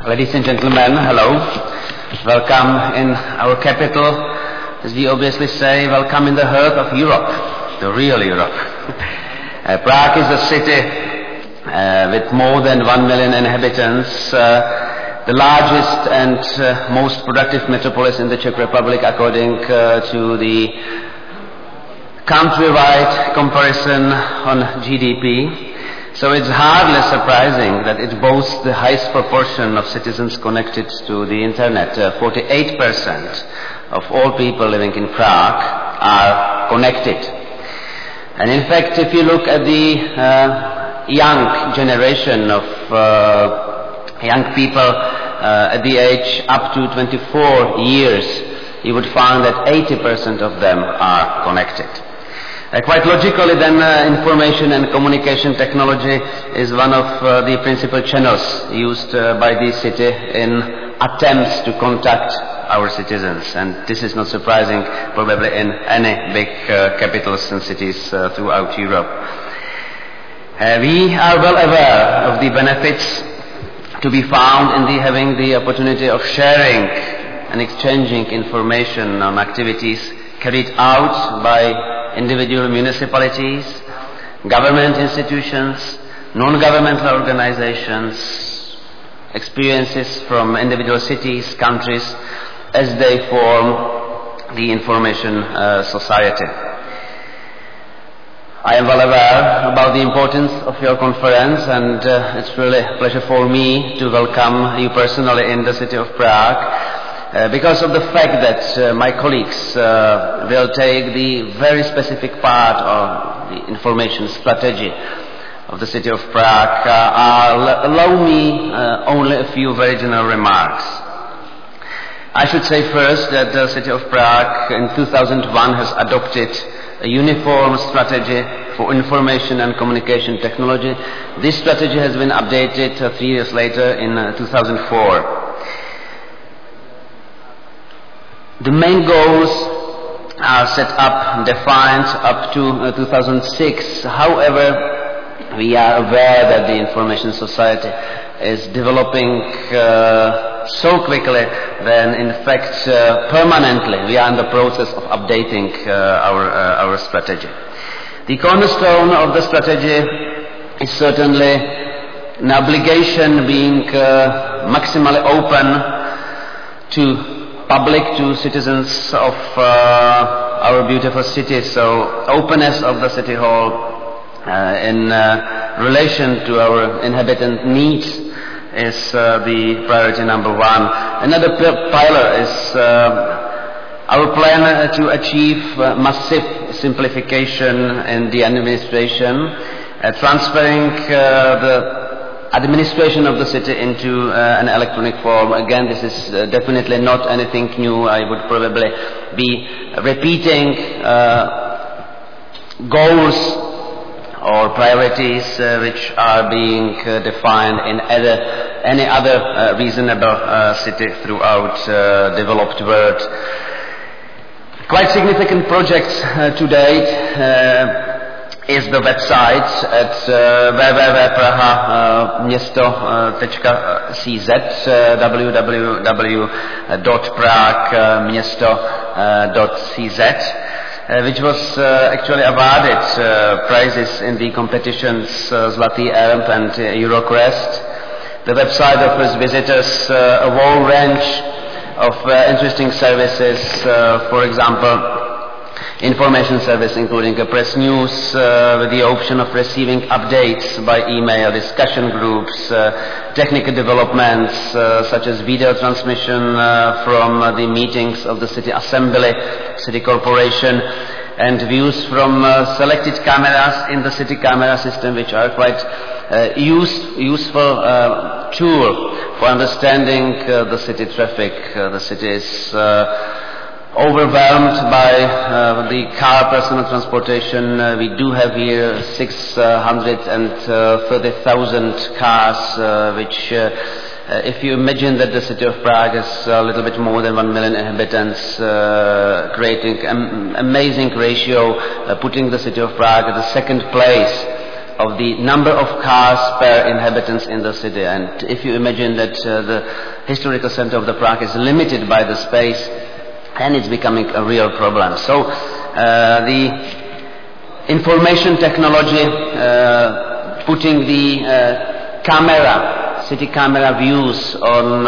Ladies and gentlemen, hello. Welcome in our capital. As we obviously say, welcome in the heart of Europe, the real Europe. Prague is a city with more than 1 million inhabitants, the largest and most productive metropolis in the Czech Republic according to the countrywide comparison on GDP. So it's hardly surprising that it boasts the highest proportion of citizens connected to the internet. 48% of all people living in Prague are connected. And in fact, if you look at the young generation of young people at the age up to 24 years, you would find that 80% of them are connected. Quite logically then, information and communication technology is one of the principal channels used by the city in attempts to contact our citizens, and this is not surprising probably in any big capitals and cities throughout Europe. We are well aware of the benefits to be found in having the opportunity of sharing and exchanging information on activities carried out by individual municipalities, government institutions, non-governmental organizations, experiences from individual cities, countries, as they form the information society. I am well aware about the importance of your conference, and it's really a pleasure for me to welcome you personally in the city of Prague. Because of the fact that my colleagues will take the very specific part of the information strategy of the city of Prague, allow me only a few very general remarks. I should say first that the city of Prague in 2001 has adopted a uniform strategy for information and communication technology. This strategy has been updated 3 years later in 2004. The main goals are set up, defined up to 2006. However, we are aware that the information society is developing so quickly that in fact permanently we are in the process of updating our strategy. The cornerstone of the strategy is certainly an obligation being maximally open to public, to citizens of our beautiful city. So openness of the city hall in relation to our inhabitant needs is the priority number one. Another pillar is our plan to achieve massive simplification in the administration, transferring the administration of the city into an electronic form. Again, this is definitely not anything new. I would probably be repeating goals or priorities which are being defined in any other reasonable city throughout developed world. Quite significant projects to date is the website at www.prahamesto.cz, www.prahamesto.cz, which was actually awarded prizes in the competitions Zlatý Erb and Eurocrest. The website offers visitors a whole range of interesting services, for example, information service including press news with the option of receiving updates by email, discussion groups, technical developments such as video transmission from the meetings of the city assembly, city corporation, and views from selected cameras in the city camera system, which are quite useful tool for understanding the city traffic. The city is overwhelmed by the car personal transportation. We do have here 630,000 cars, which if you imagine that the city of Prague is a little bit more than 1 million inhabitants, creating an amazing ratio, putting the city of Prague at the second place of the number of cars per inhabitants in the city. And if you imagine that the historical center of the Prague is limited by the space, and it's becoming a real problem. So the information technology, putting the city camera views on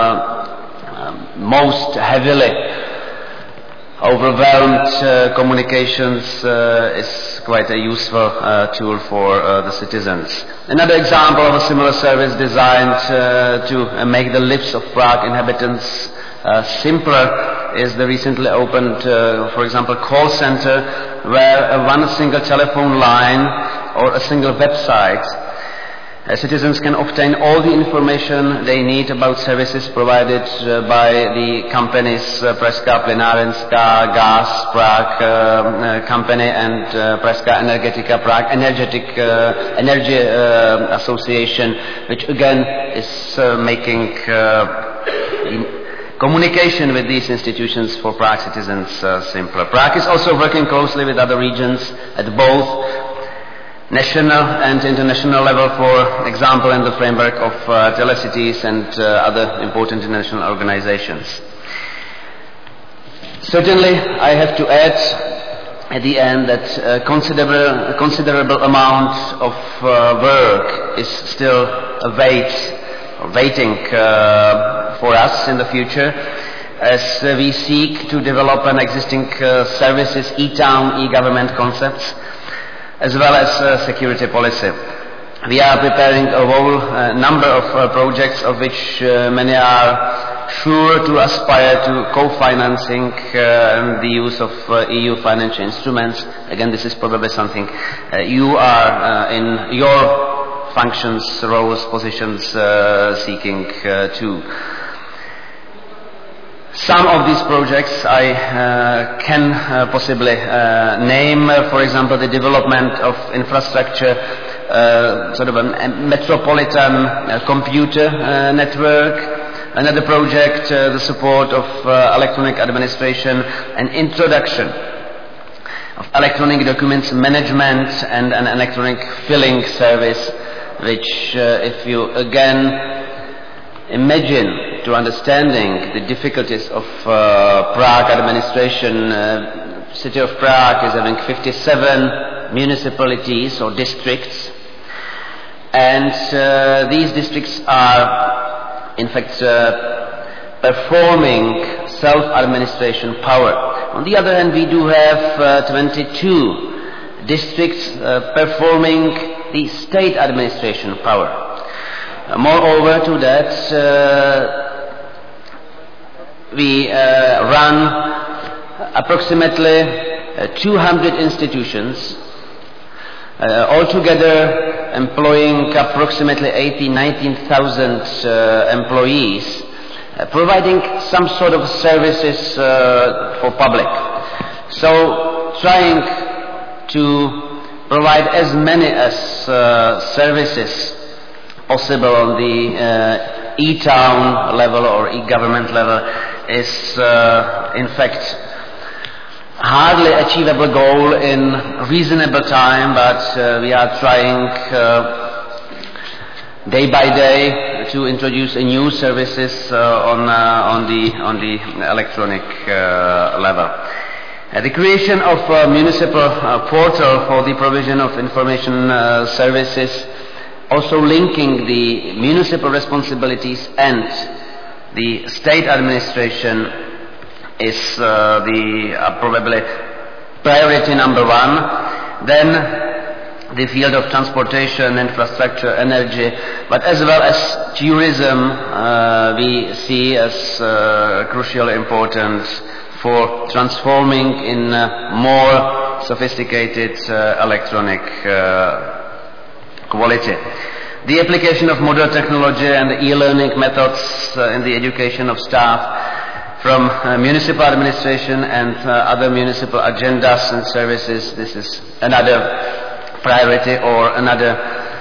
most heavily overwhelmed communications is quite a useful tool for the citizens. Another example of a similar service designed to make the lives of Prague inhabitants simpler is the recently opened, for example, call center, where one single telephone line or a single website citizens can obtain all the information they need about services provided by the companies Pražská plynárenská, Gas Prague company and Pražská energetika Prague, energy association, which again is making communication with these institutions for Prague citizens simpler. Prague is also working closely with other regions at both national and international level, for example, in the framework of Telecities and other important international organizations. Certainly, I have to add at the end that a considerable amount of work is still waiting for us in the future, as we seek to develop an existing services, e-town, e-government concepts, as well as security policy. We are preparing a whole number of projects, of which many are sure to aspire to co-financing the use of EU financial instruments. Again, this is probably something you are in your functions, roles, positions seeking too. Some of these projects I can possibly name, for example, the development of infrastructure, sort of a metropolitan computer network. Another project, the support of electronic administration and introduction of electronic documents management and an electronic filling service, which if you again imagine to understanding the difficulties of Prague administration, city of Prague is having 57 municipalities or districts, and these districts are in fact performing self-administration power. On the other hand, we do have 22 districts performing the state administration power. Moreover to that, we run approximately 200 institutions, altogether employing approximately 19,000 employees, providing some sort of services for public. So trying to provide as many as services possible on the e-town level or e-government level is in fact hardly achievable goal in reasonable time, but we are trying day by day to introduce new services on the electronic level. The creation of a municipal portal for the provision of information services, also linking the municipal responsibilities and the state administration, is probably priority number one. Then the field of transportation, infrastructure, energy, but as well as tourism we see as crucially important for transforming in more sophisticated electronic quality. The application of modern technology and the e-learning methods in the education of staff from municipal administration and other municipal agendas and services, this is another priority or another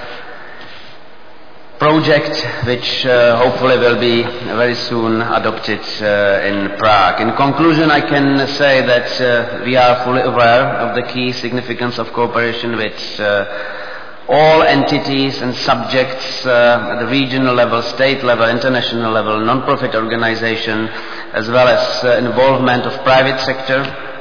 project which hopefully will be very soon adopted in Prague. In conclusion, I can say that we are fully aware of the key significance of cooperation with all entities and subjects at the regional level, state level, international level, non-profit organization, as well as involvement of private sector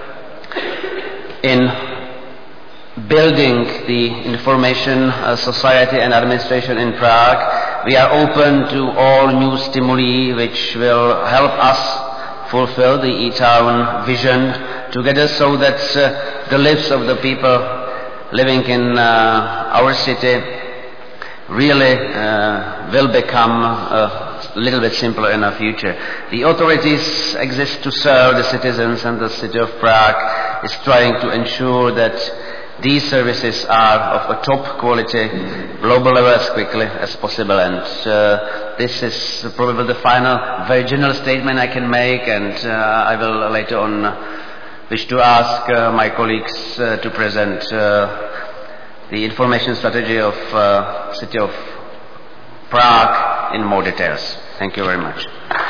in building the information society and administration in Prague. We are open to all new stimuli which will help us fulfill the e-town vision together, so that the lives of the people living in our city really will become a little bit simpler in the future. The authorities exist to serve the citizens, and the city of Prague is trying to ensure that these services are of a top quality, global level, as quickly as possible. And this is probably the final, very general statement I can make, and I will later on wish to ask my colleagues to present the information strategy of City of Prague in more details. Thank you very much.